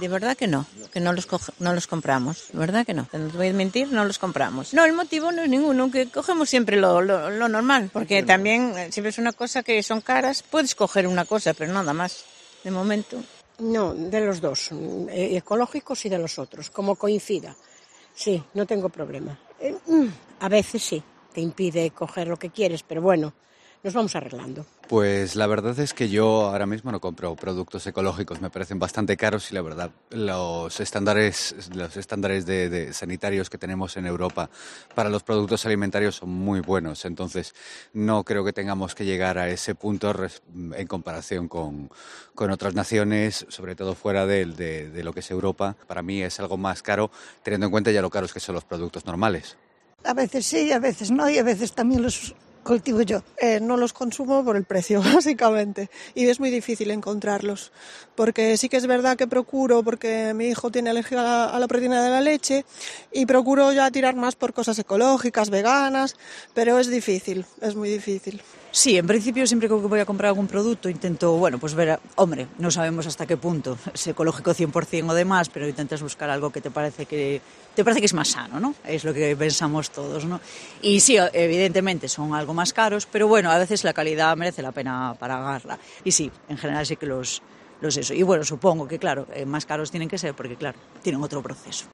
De verdad que no no los compramos, de verdad que no. No te voy a mentir, no los compramos. No, el motivo no es ninguno, que cogemos siempre lo normal, porque también siempre es una cosa que son caras, puedes coger una cosa, pero nada más, de momento. No, de los dos, ecológicos y de los otros, como coincida. Sí, no tengo problema. A veces sí, te impide coger lo que quieres, pero bueno, nos vamos arreglando. Pues la verdad es que yo ahora mismo no compro productos ecológicos, me parecen bastante caros y la verdad los estándares de sanitarios que tenemos en Europa para los productos alimentarios son muy buenos, entonces no creo que tengamos que llegar a ese punto en comparación con otras naciones, sobre todo fuera de lo que es Europa. Para mí es algo más caro, teniendo en cuenta ya lo caros que son los productos normales. A veces sí, a veces no, y a veces también los cultivo yo. No los consumo por el precio, básicamente, y es muy difícil encontrarlos, porque sí que es verdad que procuro, porque mi hijo tiene alergia a la proteína de la leche, y procuro ya tirar más por cosas ecológicas, veganas, pero es difícil, es muy difícil. Sí, en principio siempre que voy a comprar algún producto intento, pues ver, no sabemos hasta qué punto es ecológico 100% o demás, pero intentas buscar algo que te parece que es más sano, ¿no? Es lo que pensamos todos, ¿no? Y sí, evidentemente son algo más caros, pero bueno, a veces la calidad merece la pena pagarla. Y sí, en general sí que los eso. Y bueno, supongo que claro, más caros tienen que ser porque claro, tienen otro proceso.